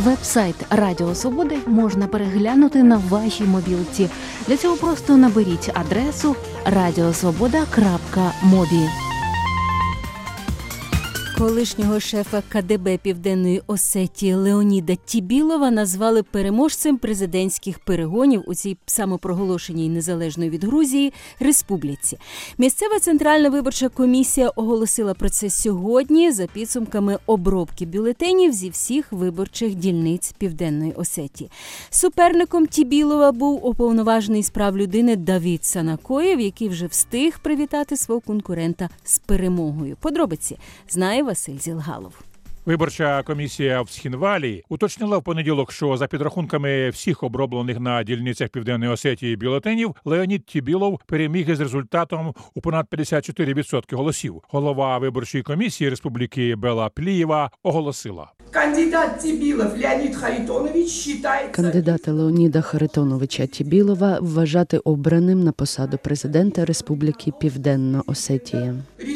Веб-сайт Радіо Свобода можна переглянути на вашій мобілці. Для цього просто наберіть адресу radiosvoboda.mobi. Колишнього шефа КДБ Південної Осетії Леоніда Тібілова назвали переможцем президентських перегонів у цій самопроголошеній незалежної від Грузії республіці. Місцева Центральна виборча комісія оголосила про це сьогодні за підсумками обробки бюлетенів зі всіх виборчих дільниць Південної Осетії. Суперником Тібілова був уповноважений з прав людини Давід Санакоєв, який вже встиг привітати свого конкурента з перемогою. Подробиці знає Василь Зілгалов. Виборча комісія в Схінвалі уточнила в понеділок, що за підрахунками всіх оброблених на дільницях Південної Осетії бюлетенів Леонід Тібілов переміг із результатом у понад 54% голосів. Голова виборчої комісії республіки Бела Плієва оголосила: Кандидата Леоніда Харитоновича Тібілова вважати обраним на посаду президента Республіки Південна Осетія.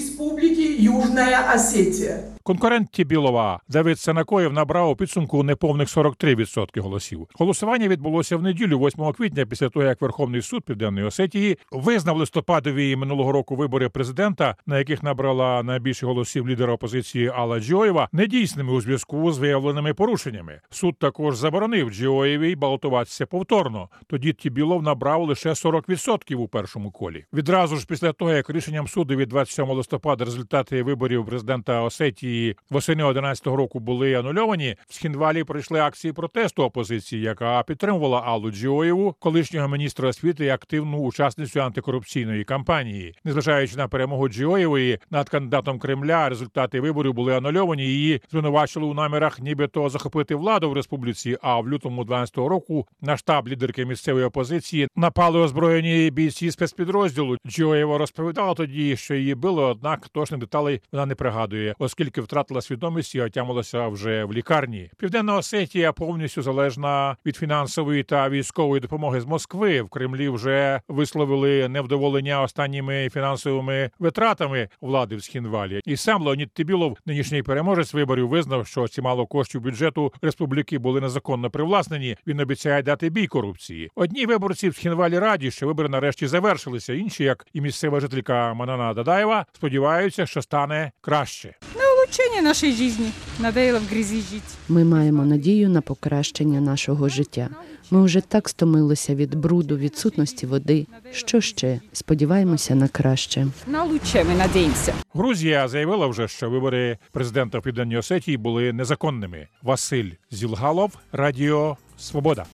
Южна Осетія. Конкурент Тібілова Давид Санакоєв набрав у підсумку неповних 43% голосів. Голосування відбулося в неділю, 8 квітня, після того, як Верховний суд Південної Осетії визнав листопадові минулого року вибори президента, на яких набрала найбільше голосів лідера опозиції Алла Джіоєва, недійсними у зв'язку з виявленими порушеннями. Суд також заборонив Джіоєвій балотуватися повторно. Тоді Тібілов набрав лише 40% у першому колі. Відразу ж після того, як рішенням суду від 27 листопада результати виборів президента Осетії восени 2011 року були анульовані, в Схінвалі пройшли акції протесту опозиції, яка підтримувала Аллу Джіоєву, колишнього міністра освіти і активну учасницю антикорупційної кампанії. Незважаючи на перемогу Джіоєвої над кандидатом Кремля, результати виборів були анульовані, її звинувачили у намірах нібито захопити владу в республіці, а в лютому 2012 року на штаб лідерки місцевої опозиції напали озброєні бійці спецпідрозділу. Джіоєва розповідала тоді, що її били, однак точних деталей вона не пригадує, оскільки втратила свідомість і отямилася вже в лікарні. Південна Осетія повністю залежна від фінансової та військової допомоги з Москви. В Кремлі вже висловили невдоволення останніми фінансовими витратами влади в Схінвалі. І сам Леонід Тібілов, нинішній переможець виборів, визнав, що чимало коштів бюджету республіки були незаконно привласнені. Він обіцяє дати бій корупції. Одні виборці в Схінвалі раді, що вибори нарешті завершилися. Інші, як і місцева жителька Манана Дадаєва, сподіваються, що стане краще. Улучшення нашої життя. Надоело в грязі жити. Ми маємо надію на покращення нашого життя. Ми вже так стомилися від бруду, відсутності води. Що ще? Сподіваємося на краще. На лучше ми надіємося. Грузія заявила вже, що вибори президента в Південній Осетії були незаконними. Василь Зілгалов, Радіо Свобода.